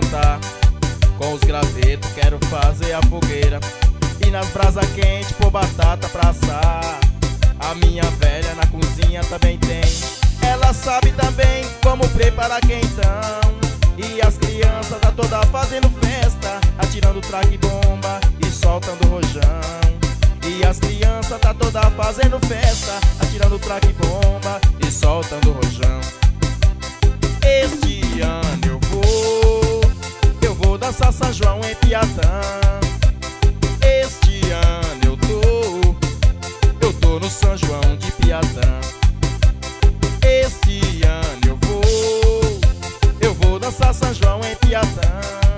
montar. Com os gravetos quero fazer a fogueira e nas brasas quentes pôr batata pra assar. A minha velha na cozinha também tem, ela sabe também como preparar quentão. E as crianças tá toda fazendo festa, atirando traque bomba e soltando rojão. E as crianças tá toda fazendo festa, atirando traque bomba e soltando rojão. Este ano eu vou dançar São João em Piatã. Este ano eu tô no São João de Piatã. Este ano eu vou dançar São João em Piatã.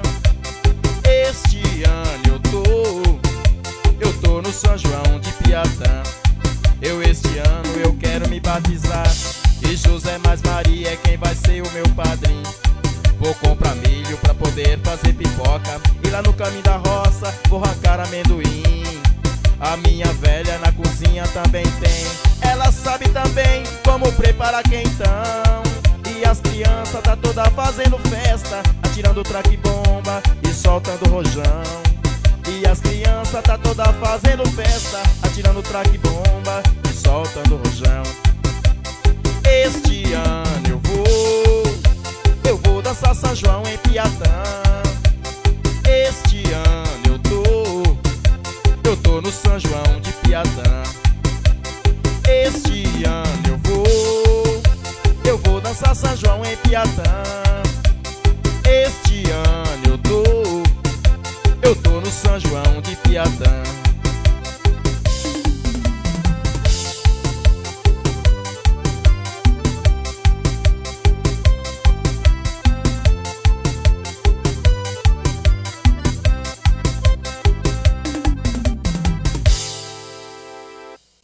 Este ano eu tô no São João de Piatã. Este ano eu quero me batizar e José mais Maria é quem vai ser o meu padrinho. Vou comprar milho pra poder fazer pipoca e lá no caminho da roça vou arrancar amendoim. A minha velha na cozinha também tem, ela sabe também como preparar quentão. E as crianças tá toda fazendo festa, atirando traque bomba e soltando rojão. E as crianças tá toda fazendo festa, atirando traque bomba e soltando rojão. Este ano eu vou dançar São João em Piatã. Este ano eu tô no São João de Piatã. Este ano eu vou dançar São João em Piatã.